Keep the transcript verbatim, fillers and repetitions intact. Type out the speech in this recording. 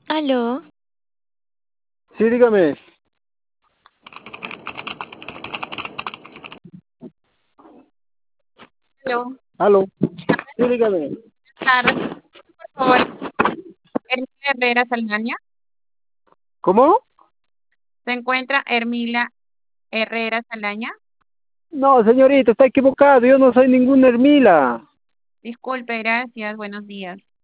Aló, Sí, dígame. Aló, Aló. Sí, dígame. buenas tardes. Por favor, Hermila Herrera Saldaña. ¿Cómo? ¿Se encuentra Hermila Herrera Saldaña? No, señorita, está equivocado. Yo no soy ninguna Hermila. Disculpe, gracias. Buenos días.